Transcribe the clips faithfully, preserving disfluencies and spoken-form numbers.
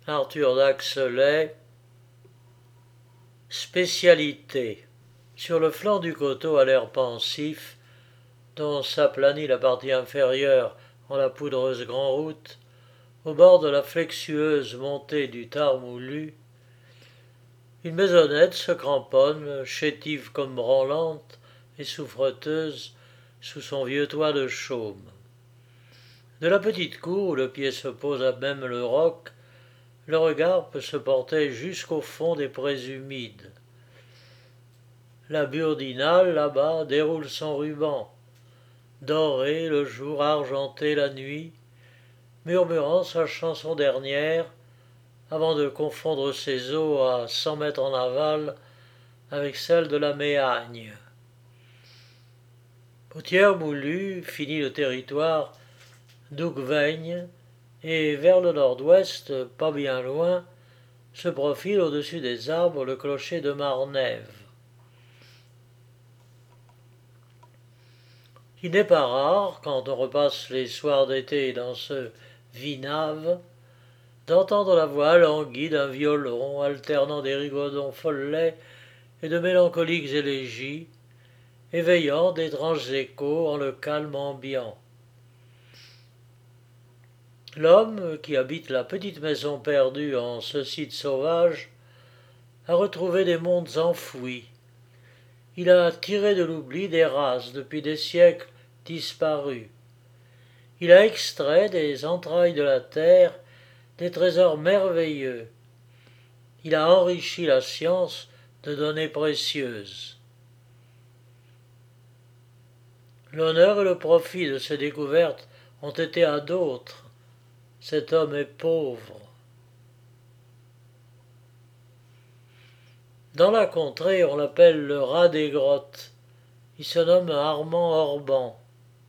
Arthur d'Axelay. Spécialité. Sur le flanc du coteau à l'air pensif, dont s'aplanit la partie inférieure en la poudreuse grand-route, au bord de la flexueuse montée du tard moulu, une maisonnette se cramponne, chétive comme branlante et souffreteuse, sous son vieux toit de chaume. De la petite cour où le pied se pose à même le roc, le regard peut se porter jusqu'au fond des prés humides. La burdinale, là-bas, déroule son ruban, doré le jour, argenté la nuit, murmurant sa chanson dernière, avant de confondre ses eaux à cent mètres en aval avec celles de la Méhagne. Au tiers moulu finit le territoire d'Ougveigne, et vers le nord-ouest, pas bien loin, se profile au-dessus des arbres le clocher de Marnève. Il n'est pas rare, quand on repasse les soirs d'été dans ce vinave, d'entendre la voix languie d'un violon alternant des rigodons follets et de mélancoliques élégies, éveillant d'étranges échos en le calme ambiant. L'homme qui habite la petite maison perdue en ce site sauvage a retrouvé des mondes enfouis. Il a tiré de l'oubli des races depuis des siècles disparues. Il a extrait des entrailles de la terre des trésors merveilleux. Il a enrichi la science de données précieuses. L'honneur et le profit de ces découvertes ont été à d'autres. Cet homme est pauvre. Dans la contrée, on l'appelle le rat des grottes. Il se nomme Armand Orban.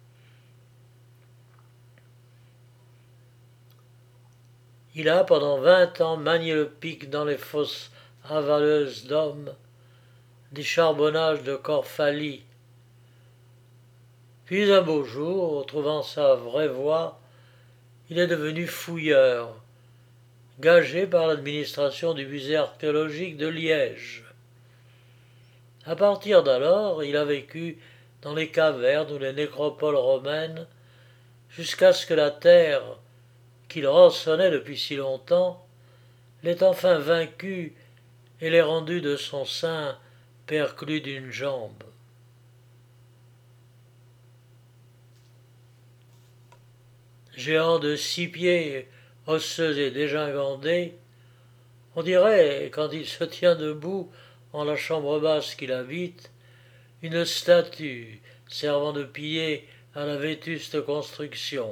Il a pendant vingt ans manié le pic dans les fosses avaleuses d'hommes, des charbonnages de Corphalie. Puis un beau jour, trouvant sa vraie voie, il est devenu fouilleur, gagé par l'administration du musée archéologique de Liège. À partir d'alors, il a vécu dans les cavernes ou les nécropoles romaines, jusqu'à ce que la terre, qu'il rançonnait depuis si longtemps, l'ait enfin vaincu et l'ait rendu de son sein perclus d'une jambe. Géant de six pieds, osseux et dégingandé, on dirait, quand il se tient debout en la chambre basse qu'il habite, une statue servant de pilier à la vétuste construction.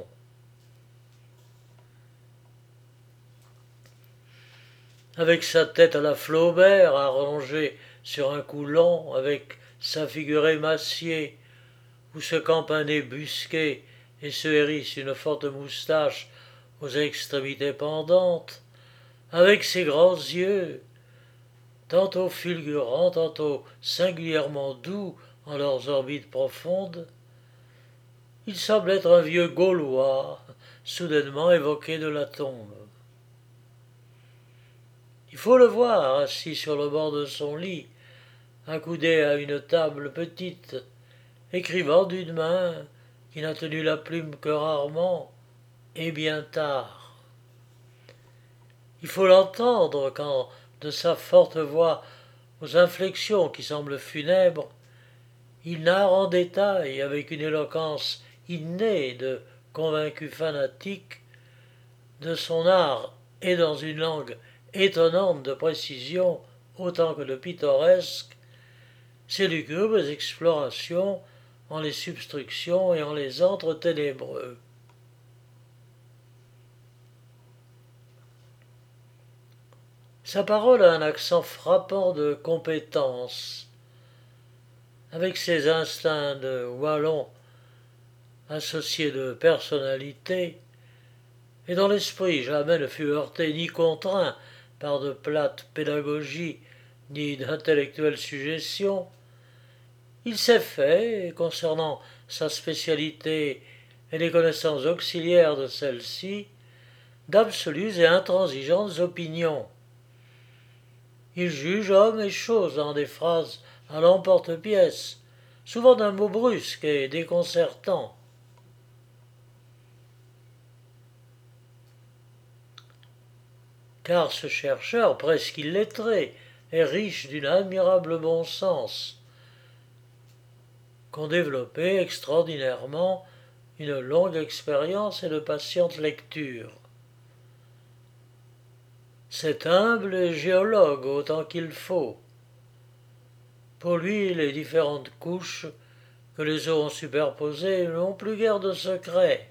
Avec sa tête à la Flaubert, allongée sur un cou long, avec sa figure émaciée, où se campe un nez busqué et se hérisse une forte moustache aux extrémités pendantes, avec ses grands yeux, tantôt fulgurants, tantôt singulièrement doux en leurs orbites profondes, il semble être un vieux Gaulois, soudainement évoqué de la tombe. Il faut le voir assis sur le bord de son lit, accoudé à une table petite, écrivant d'une main qui n'a tenu la plume que rarement et bien tard. Il faut l'entendre quand, de sa forte voix aux inflexions qui semblent funèbres, il narre en détail, avec une éloquence innée de convaincu fanatique, de son art et dans une langue étonnante de précision autant que de pittoresque, ses lugubres explorations en les substructions et en les antres ténébreux. Sa parole a un accent frappant de compétence, avec ses instincts de wallon associés de personnalité, et dont l'esprit jamais ne fut heurté ni contraint par de plates pédagogies ni d'intellectuelles suggestions, il s'est fait, concernant sa spécialité et les connaissances auxiliaires de celle-ci, d'absolues et intransigeantes opinions. Il juge hommes et choses dans des phrases à l'emporte-pièce, souvent d'un mot brusque et déconcertant. Car ce chercheur, presque illettré, est riche d'un admirable bon sens, qu'ont développé extraordinairement une longue expérience et de patiente lecture. C'est humble et géologue autant qu'il faut. Pour lui, les différentes couches que les eaux ont superposées n'ont plus guère de secret.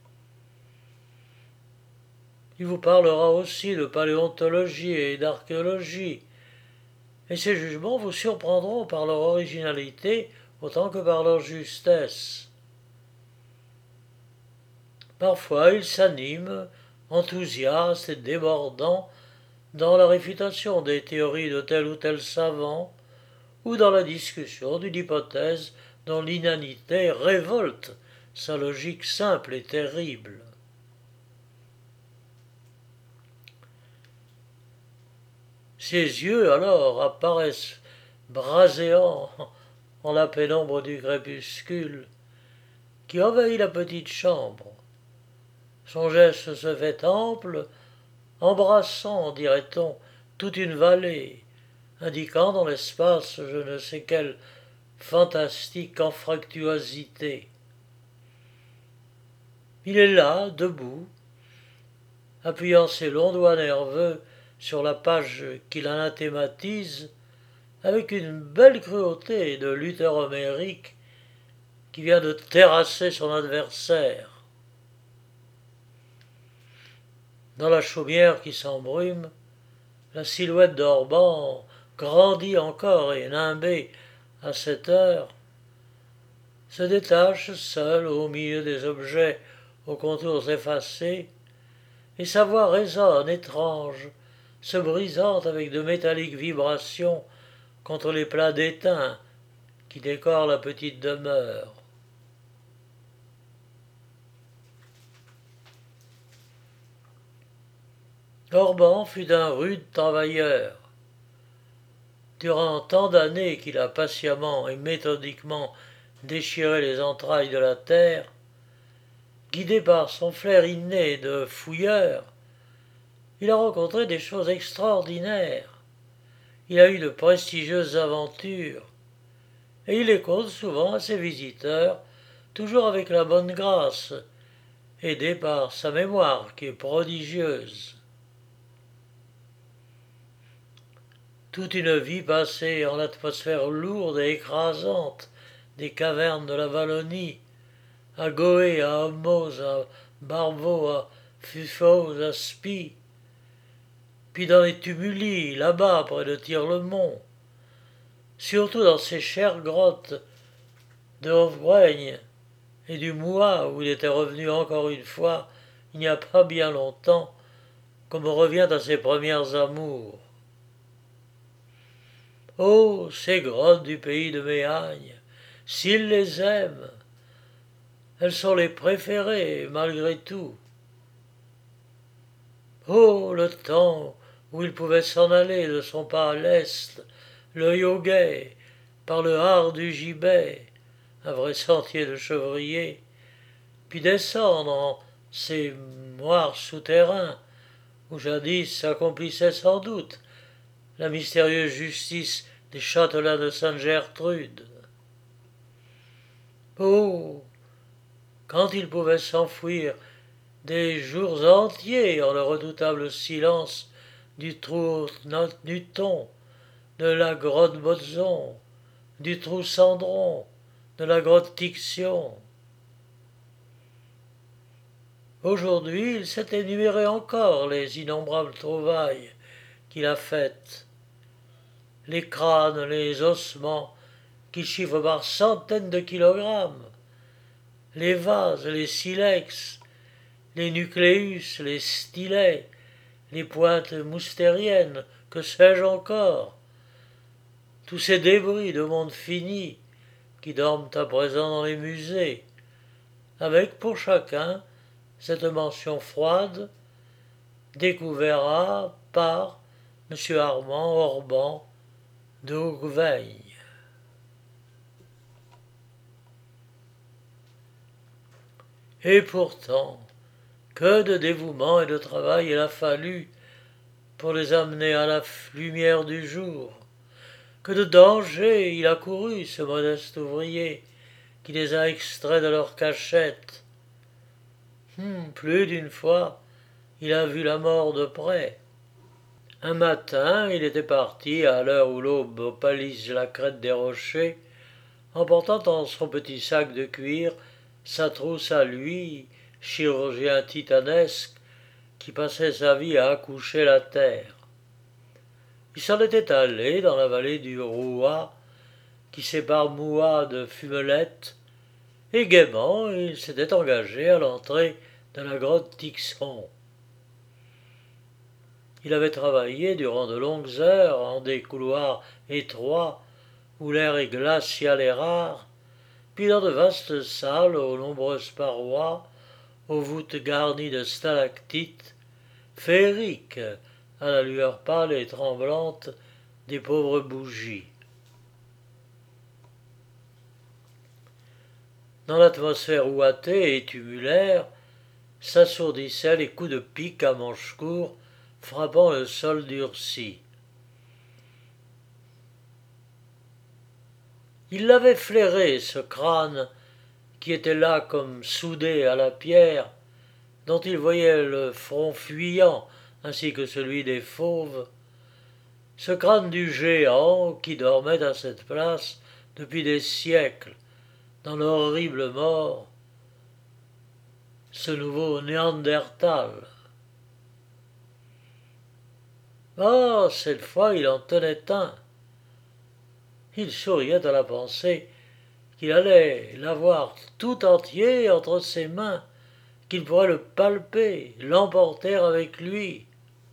Il vous parlera aussi de paléontologie et d'archéologie, et ses jugements vous surprendront par leur originalité autant que par leur justesse. Parfois, il s'anime, enthousiaste et débordant, dans la réfutation des théories de tel ou tel savant, ou dans la discussion d'une hypothèse dont l'inanité révolte sa logique simple et terrible. Ses yeux, alors, apparaissent braséants en la pénombre du crépuscule qui envahit la petite chambre. Son geste se fait ample, embrassant, dirait-on, toute une vallée, indiquant dans l'espace je ne sais quelle fantastique anfractuosité. Il est là, debout, appuyant ses longs doigts nerveux sur la page qu'il anathématise, avec une belle cruauté de lutteur homérique qui vient de terrasser son adversaire. Dans la chaumière qui s'embrume, la silhouette d'Orban grandit encore et nimbée à cette heure, se détache seule au milieu des objets aux contours effacés, et sa voix résonne étrange, se brisant avec de métalliques vibrations contre les plats d'étain qui décorent la petite demeure. Orban fut un rude travailleur. Durant tant d'années qu'il a patiemment et méthodiquement déchiré les entrailles de la terre, guidé par son flair inné de fouilleur, il a rencontré des choses extraordinaires. Il a eu de prestigieuses aventures, et il les conte souvent à ses visiteurs, toujours avec la bonne grâce, aidé par sa mémoire qui est prodigieuse. Toute une vie passée en l'atmosphère lourde et écrasante des cavernes de la Wallonie, à Goé, à Homoz, à Barbeau, à Fufos, à Spie, puis dans les tumuli, là-bas, près de Tir-le-Mont, surtout dans ces chères grottes de Hofbraigne et du Moua, où il était revenu encore une fois, il n'y a pas bien longtemps, comme on revient à ses premières amours. Oh, ces grottes du pays de Méhagne, s'il les aime, elles sont les préférées, malgré tout. Oh, le temps où il pouvait s'en aller de son pas à l'est, l'œil au guet, par le hard du gibet, un vrai sentier de chevrier, puis descendre en ces noirs souterrains, où jadis s'accomplissait sans doute la mystérieuse justice des châtelains de Sainte-Gertrude. Oh, quand il pouvait s'enfuir des jours entiers en le redoutable silence du trou Newton, de la grotte Botzon, du trou Cendron, de la grotte Tixion. Aujourd'hui, il s'est énuméré encore les innombrables trouvailles qu'il a faites, les crânes, les ossements, qu'il chiffre par centaines de kilogrammes, les vases, les silex, les nucléus, les stylets, les pointes moustériennes, que sais-je encore, tous ces débris de monde fini qui dorment à présent dans les musées, avec pour chacun cette mention froide découvert par M. Armand Orban d'Ourveille. Et pourtant, que de dévouement et de travail il a fallu pour les amener à la lumière du jour. Que de dangers il a couru, ce modeste ouvrier, qui les a extraits de leur cachette. Hum, plus d'une fois, il a vu la mort de près. Un matin, il était parti, à l'heure où l'aube opalise la crête des rochers, emportant dans son petit sac de cuir sa trousse à lui, chirurgien titanesque, qui passait sa vie à accoucher la terre. Il s'en était allé dans la vallée du Roua, qui sépare Moua de Fumelette, et gaiement il s'était engagé à l'entrée de la grotte Tixon. Il avait travaillé durant de longues heures en des couloirs étroits où l'air est glacial et rare, puis dans de vastes salles aux nombreuses parois, aux voûtes garnies de stalactites, féeriques à la lueur pâle et tremblante des pauvres bougies. Dans l'atmosphère ouatée et tumulaire s'assourdissaient les coups de pique à manche court frappant le sol durci. Il l'avait flairé, ce crâne, qui était là comme soudé à la pierre, dont il voyait le front fuyant ainsi que celui des fauves, ce crâne du géant qui dormait à cette place depuis des siècles, dans l'horrible mort, ce nouveau Néandertal. Ah, cette fois il en tenait un. Il souriait à la pensée qu'il allait l'avoir tout entier entre ses mains, qu'il pourrait le palper, l'emporter avec lui.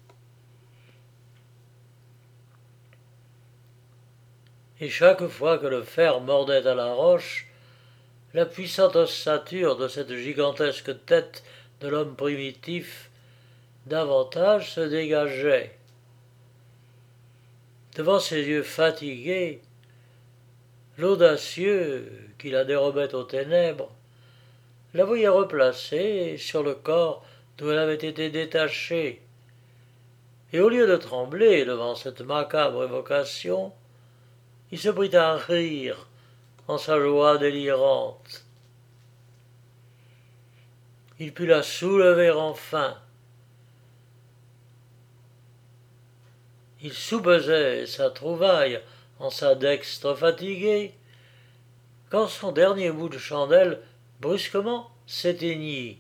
Et chaque fois que le fer mordait à la roche, la puissante ossature de cette gigantesque tête de l'homme primitif davantage se dégageait. Devant ses yeux fatigués, l'audacieux, qui la dérobait aux ténèbres, la voyait replacée sur le corps d'où elle avait été détachée, et au lieu de trembler devant cette macabre évocation, il se prit à rire en sa joie délirante. Il put la soulever enfin. Il soupesait sa trouvaille en sa dextre fatiguée, quand son dernier bout de chandelle brusquement s'éteignit.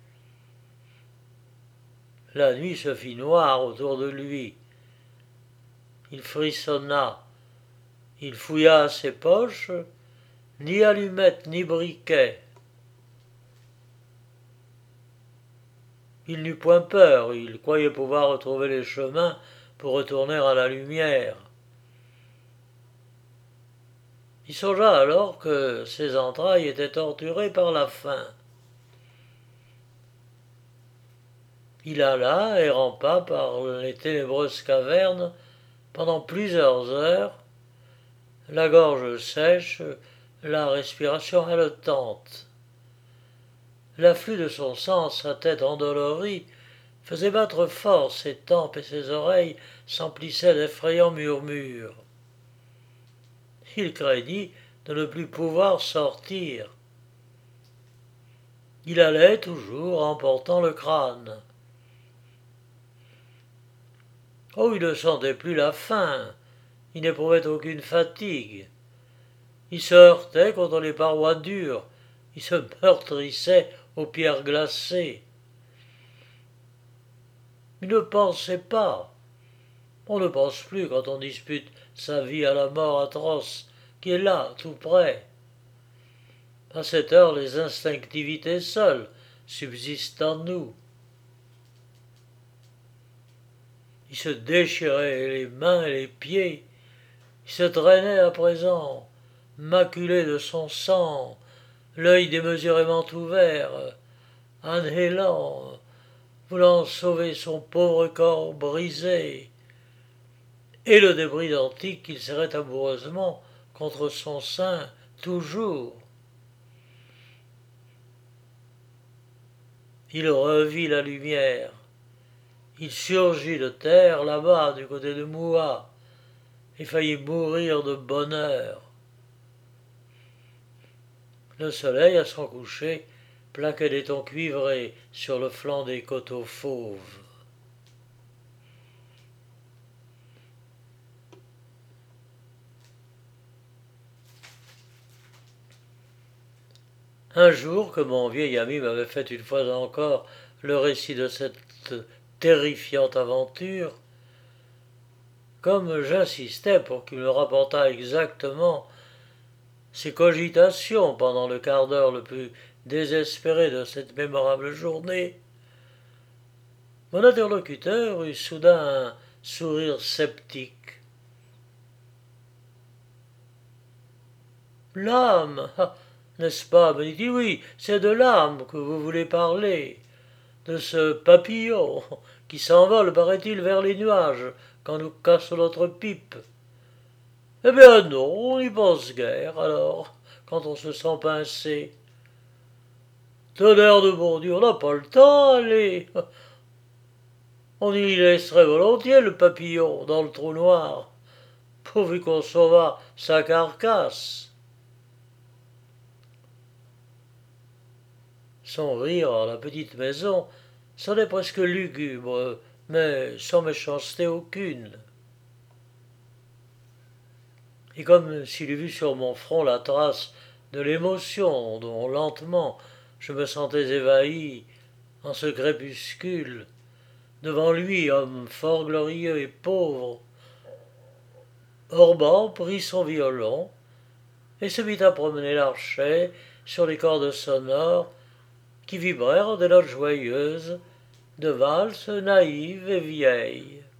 La nuit se fit noire autour de lui. Il frissonna. Il fouilla ses poches, ni allumettes ni briquet. Il n'eut point peur, il croyait pouvoir retrouver les chemins pour retourner à la lumière. Il songea alors que ses entrailles étaient torturées par la faim. Il alla et rampa par les ténébreuses cavernes pendant plusieurs heures, la gorge sèche, la respiration haletante. L'afflux de son sang, sa tête endolorie, faisait battre fort ses tempes et ses oreilles s'emplissaient d'effrayants murmures. Il craignit de ne plus pouvoir sortir. Il allait toujours en portant le crâne. Oh, il ne sentait plus la faim, il n'éprouvait aucune fatigue. Il se heurtait contre les parois dures, il se meurtrissait aux pierres glacées. Il ne pensait pas. On ne pense plus quand on dispute sa vie à la mort atroce, qui est là, tout près. À cette heure, les instinctivités seules subsistent en nous. Il se déchirait les mains et les pieds, il se traînait à présent, maculé de son sang, l'œil démesurément ouvert, anhélant, voulant sauver son pauvre corps brisé, et le débris antique qu'il serrait amoureusement contre son sein toujours. Il revit la lumière. Il surgit de terre là-bas du côté de Moua et faillit mourir de bonheur. Le soleil, à son coucher, plaquait des tons cuivrés sur le flanc des coteaux fauves. Un jour que mon vieil ami m'avait fait une fois encore le récit de cette terrifiante aventure, comme j'insistais pour qu'il me rapportât exactement ses cogitations pendant le quart d'heure le plus désespéré de cette mémorable journée, mon interlocuteur eut soudain un sourire sceptique. L'âme, ah, n'est-ce pas, me dit-il, oui, c'est de l'âme que vous voulez parler, de ce papillon qui s'envole, paraît-il, vers les nuages quand nous cassons notre pipe. Eh bien non, on n'y pense guère, alors, quand on se sent pincé. Tonnerre de bon Dieu, on n'a pas le temps, allez. On y laisserait volontiers le papillon dans le trou noir, pourvu qu'on sauvât sa carcasse. Son rire à la petite maison sonnait presque lugubre, mais sans méchanceté aucune. Et comme s'il eût vu sur mon front la trace de l'émotion dont lentement je me sentais évahi en ce crépuscule, devant lui, homme fort glorieux et pauvre, Orban prit son violon et se mit à promener l'archet sur les cordes sonores qui vibrèrent des notes joyeuses de valses naïves et vieilles.